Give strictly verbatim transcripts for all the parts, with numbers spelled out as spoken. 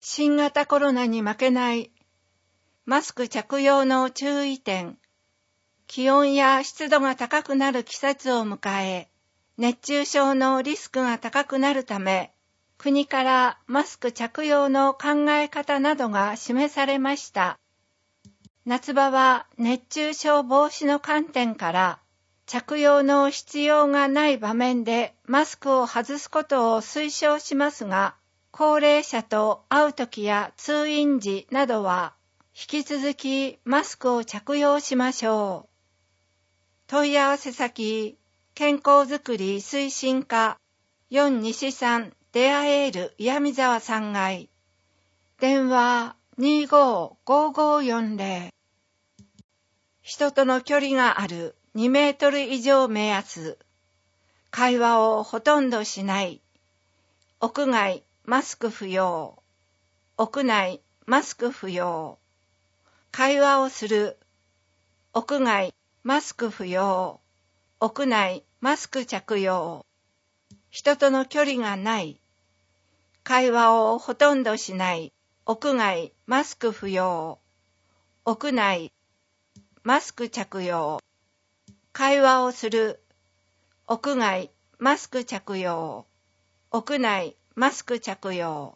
新型コロナに負けないマスク着用の注意点。気温や湿度が高くなる季節を迎え、熱中症のリスクが高くなるため、国からマスク着用の考え方などが示されました。夏場は熱中症防止の観点から着用の必要がない場面でマスクを外すことを推奨しますが、高齢者と会うときや通院時などは引き続きマスクを着用しましょう。問い合わせ先、健康づくり推進課よん西さんデアエール岩見沢さん階、電話 にーごーごーごーよんぜろ。人との距離があるにメートル以上目安。会話をほとんどしない。屋外マスク不要。屋内マスク不要。会話をする。屋外マスク不要。屋内マスク着用。人との距離がない。会話をほとんどしない。屋外マスク不要。屋内マスク着用。会話をする。屋外マスク着用。屋内マスク着用。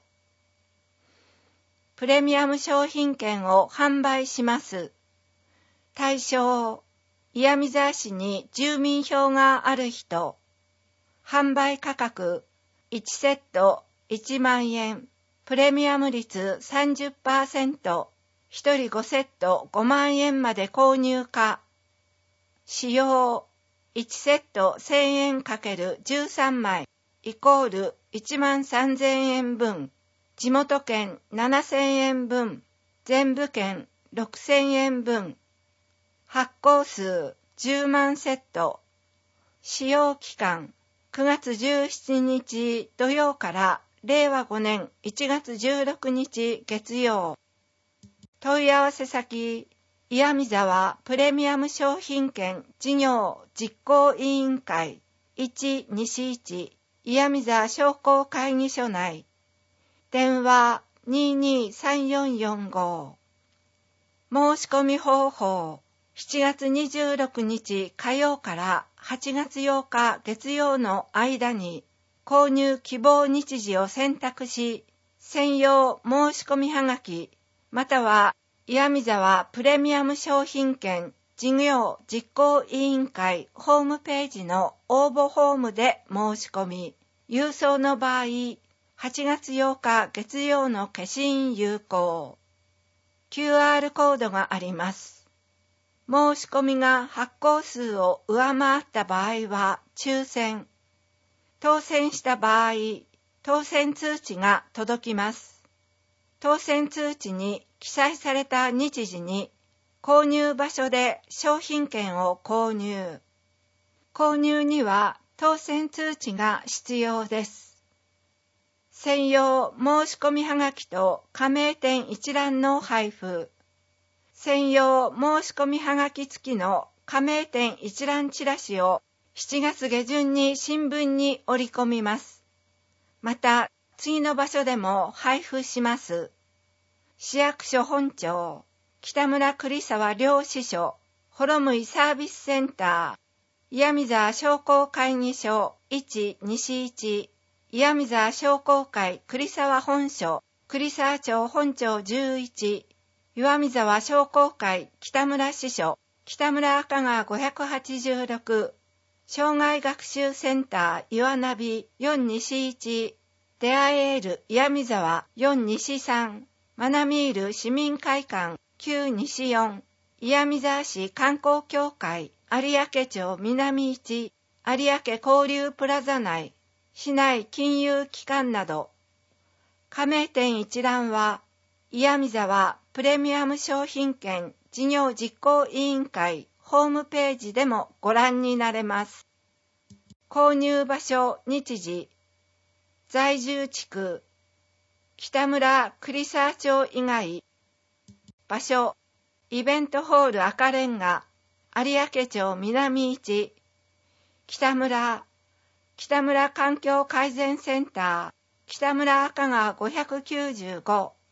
プレミアム商品券を販売します。対象、岩見沢市に住民票がある人。販売価格いちセットいちまんえん。プレミアム率 さんじゅっパーセント。ひとりごセットごまんえんまで購入可。使用いちセットせんえん ×じゅうさんまいイコールいちまんさんぜんえん分。地元券ななせんえん分。全部券ろくせんえん分。発行数じゅうまんセット。使用期間くがつじゅうしちにち土曜かられいわごねんいちがつじゅうろくにち月曜。問い合わせ先、岩見沢プレミアム商品券事業実行委員会いち西いち岩見沢商工会議所内。電話 にーにーさんよんよんご。申し込み方法、しちがつにじゅうろくにち火曜からはちがつようか月曜の間に購入希望日時を選択し、専用申し込みはがき、または岩見沢プレミアム商品券事業実行委員会ホームページの応募フォームで申し込み、郵送の場合、はちがつようか月曜の消印有効。キューアール コードがあります。申し込みが発行数を上回った場合は抽選。当選した場合、当選通知が届きます。当選通知に記載された日時に購入場所で商品券を購入。購入には当選通知が必要です。専用申し込みはがきと加盟店一覧の配布。専用申し込みはがき付きの加盟店一覧チラシをしちがつげじゅんに新聞に折り込みます。また、次の場所でも配布します。市役所本庁、北村栗沢両支所、幌向サービスセンター、岩見沢商工会議所いち西いち、岩見沢商工会栗沢本所、栗沢町本町じゅういち、岩見沢商工会北村支所、北村赤川ごひゃくはちじゅうろく、障害学習センター岩ナビよん西いち、デアエール岩見沢よん西さん、マナミール市民会館きゅう西よん、岩見沢市観光協会有明町南いち、有明交流プラザ内、市内金融機関など。加盟店一覧は、岩見沢プレミアム商品券事業実行委員会ホームページでもご覧になれます。購入場所日時、在住地区、北村栗沢町以外、場所、イベントホール赤レンガ、有明町南いち、北村、北村環境改善センター、北村赤川ごひゃくきゅうじゅうご、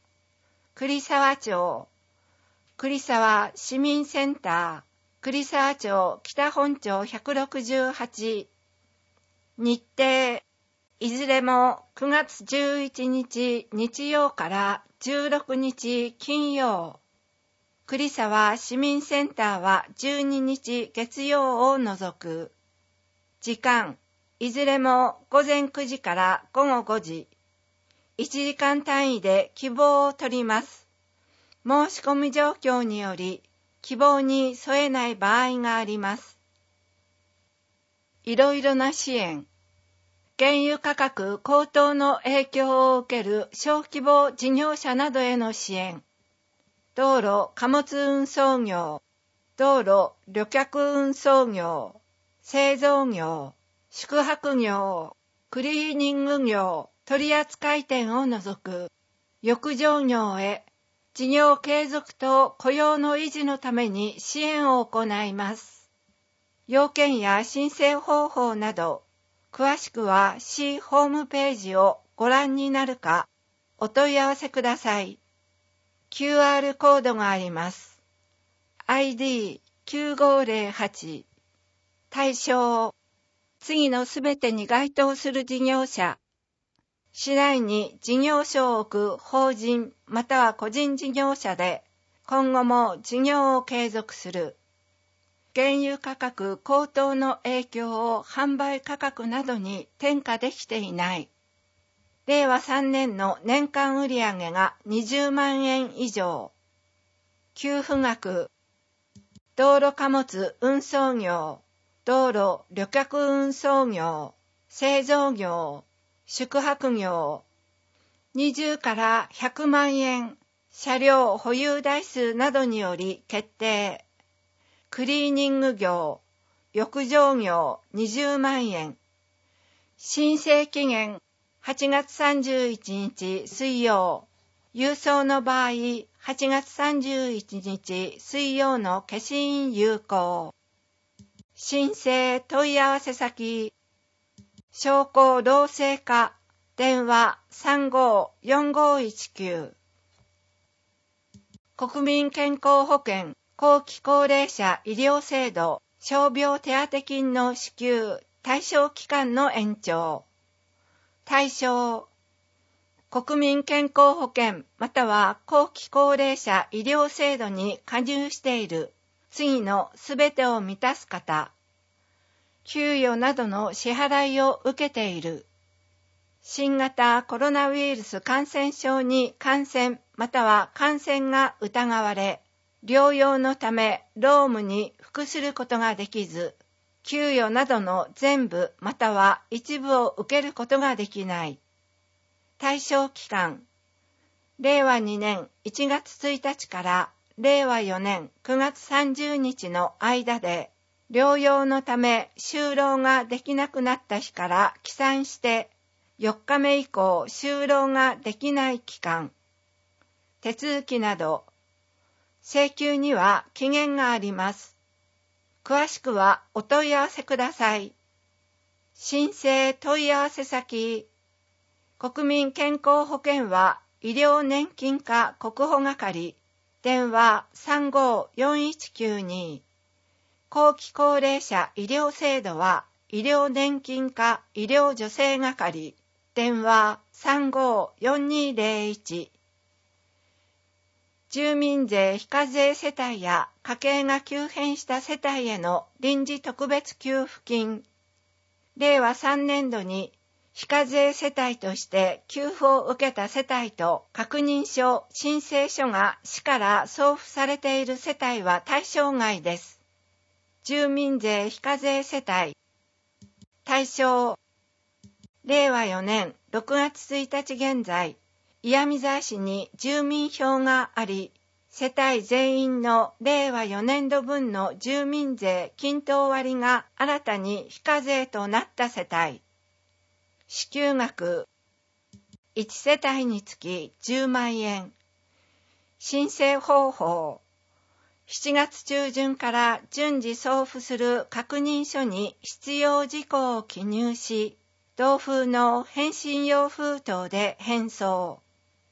栗沢町、栗沢市民センター、栗沢町北本町ひゃくろくじゅうはち、日程、いずれもくがつじゅういちにち日曜からじゅうろくにち金曜。栗沢市民センターはじゅうににち月曜を除く。時間、いずれもごぜんくじからごごごじ。いちじかん単位で希望を取ります。申し込み状況により希望に添えない場合があります。いろいろな支援。原油価格高騰の影響を受ける小規模事業者などへの支援。道路貨物運送業、道路旅客運送業、製造業、宿泊業、クリーニング業、取扱店を除く浴場業へ事業継続と雇用の維持のために支援を行います。要件や申請方法など、詳しくは市ホームページをご覧になるかお問い合わせください。キューアール コードがあります。アイディーきゅうごぜろはち 対象、次のすべてに該当する事業者、市内に事業所を置く法人または個人事業者で今後も事業を継続する。原油価格高騰の影響を販売価格などに転嫁できていない。れいわさんねんの年間売上がにじゅうまんえん以上。給付額、道路貨物運送業、道路旅客運送業、製造業、宿泊業、にじゅうからひゃくまんえん、車両保有台数などにより決定。クリーニング業、浴場業にじゅうまんえん。申請期限はちがつさんじゅういちにち水曜。郵送の場合、はちがつさんじゅういちにち水曜の消印有効。申請問い合わせ先、商工労政課、電話 さんごーよんごーいちきゅう。国民健康保険後期高齢者医療制度傷病手当金の支給対象期間の延長。対象、国民健康保険または後期高齢者医療制度に加入している次のすべてを満たす方。給与などの支払いを受けている。新型コロナウイルス感染症に感染または感染が疑われ、療養のため労務に服することができず、給与などの全部または一部を受けることができない。対象期間、れいわにねんいちがつついたちかられいわよねんくがつさんじゅうにちの間で、療養のため就労ができなくなった日から起算してよっかめ以降就労ができない期間。手続きなど、請求には期限があります。詳しくはお問い合わせください。申請問い合わせ先、国民健康保険は医療年金課国保係、電話 さんごーよんいちきゅうに。後期高齢者医療制度は医療年金課医療助成係、電話 さんごーよんにーぜろいち。住民税非課税世帯や家計が急変した世帯への臨時特別給付金。れいわさんねんどに非課税世帯として給付を受けた世帯と確認書・申請書が市から送付されている世帯は対象外です。住民税非課税世帯。対象。れいわよねんろくがつついたち現在、岩見沢市に住民票があり、世帯全員のれいわよねんどぶんの住民税均等割が新たに非課税となった世帯。支給額、いちせたいにつきじゅうまんえん。申請方法、しちがつちゅうじゅんから順次送付する確認書に必要事項を記入し、同封の返信用封筒で返送。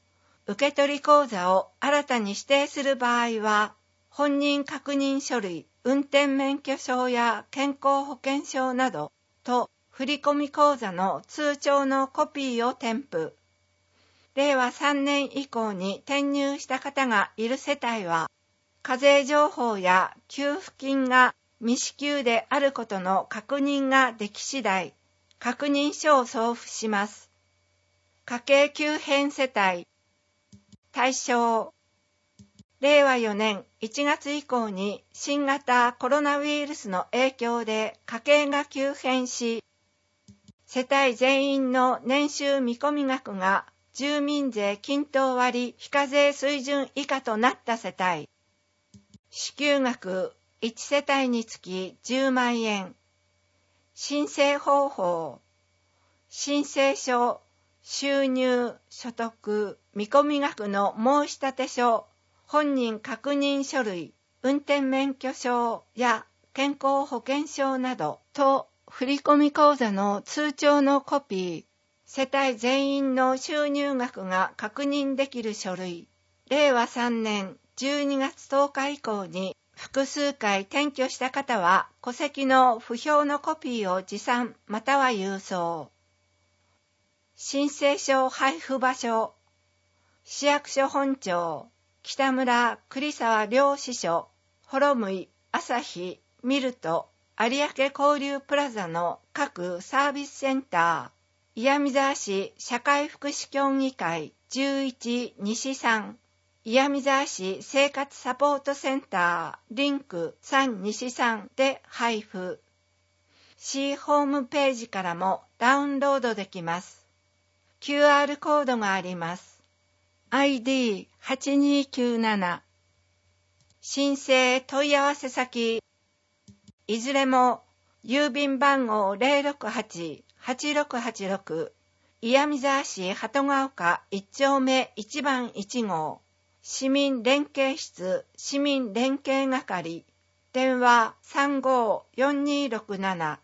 受取口座を新たに指定する場合は、本人確認書類、運転免許証や健康保険証などと振込口座の通帳のコピーを添付。れいわさんねん以降に転入した方がいる世帯は、課税情報や給付金が未支給であることの確認ができ次第、確認書を送付します。家計急変世帯対象、れいわよねんいちがつ以降に新型コロナウイルスの影響で家計が急変し、世帯全員の年収見込み額が住民税均等割非課税水準以下となった世帯、支給額いち世帯につきじゅうまんえん、申請方法、申請書、収入、所得、見込み額の申立書、本人確認書類、運転免許証や健康保険証などと振込口座の通帳のコピー、世帯全員の収入額が確認できる書類、れいわさんねんじゅうにがつとおか以降に複数回転居した方は戸籍の符表のコピーを持参または郵送。申請書配布場所、市役所本庁、北村栗沢両支所、幌向、朝日、ミルト、有明交流プラザの各サービスセンター、岩見沢市社会福祉協議会じゅういち西さん、岩見沢市生活サポートセンターリンクさん西さんで配布。市ホームページからもダウンロードできます。キューアール コードがあります。アイディーはちにきゅうなな。申請問い合わせ先。いずれも郵便番号 ゼロろくはち はちろくはちろく 岩見沢市鳩ヶ丘いち丁目いちばんいち号市民連携室市民連携係電話 さんごーよんにーろくなな。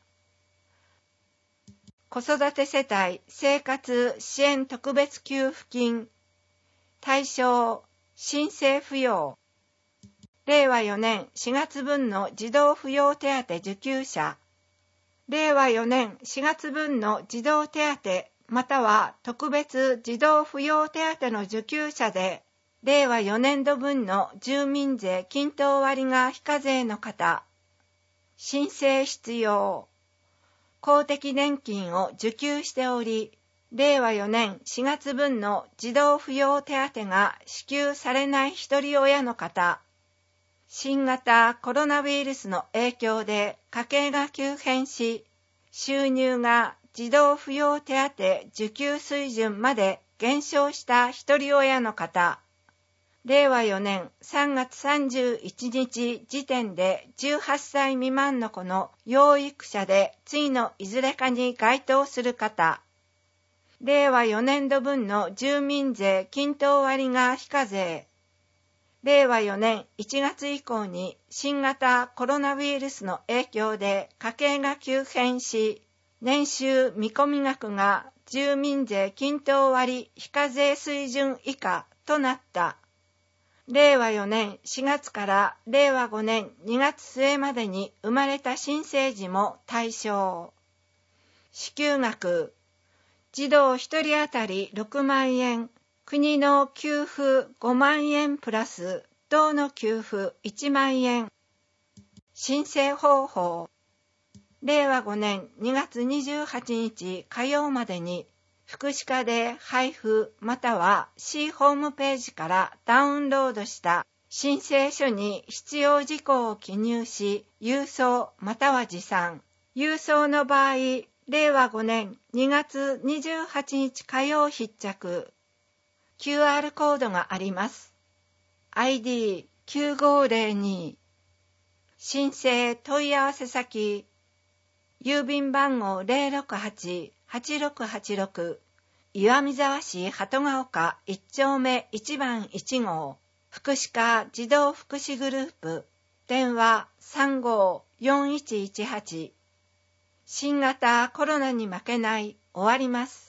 子育て世帯生活支援特別給付金対象申請不要。れいわよねんしがつ分の児童扶養手当受給者、れいわよねんしがつ分の児童手当または特別児童扶養手当の受給者で、れいわよねん度分の住民税均等割が非課税の方、申請必要。公的年金を受給しており、れいわよねんしがつ分の児童扶養手当が支給されないひとり親の方、新型コロナウイルスの影響で家計が急変し、収入が児童扶養手当受給水準まで減少したひとり親の方、れいわよねんさんがつさんじゅういちにち時点でじゅうはっさい未満の子の養育者で次のいずれかに該当する方、れいわよねん度分の住民税均等割が非課税、れいわよねんいちがつ以降に新型コロナウイルスの影響で家計が急変し、年収見込み額が住民税均等割非課税水準以下となった。れいわよねんしがつかられいわごねんにがつ末までに生まれた新生児も対象。支給額、児童ひとり当たりろくまんえん、国の給付ごまんえんプラス道の給付いちまんえん。申請方法、れいわごねんにがつにじゅうはちにち火曜までに福祉課で配布または市ホームページからダウンロードした申請書に必要事項を記入し、郵送または持参。郵送の場合、れいわごねんにがつにじゅうはちにち火曜必着。キューアール コードがあります。アイディーきゅうごーぜろに。申請問い合わせ先、郵便番号 ゼロろくはち はちろくはちろく 岩見沢市鳩ヶ丘いち丁目いちばんいち号福祉課児童福祉グループ電話 さんごーよんいちいちはち。新型コロナに負けない終わります。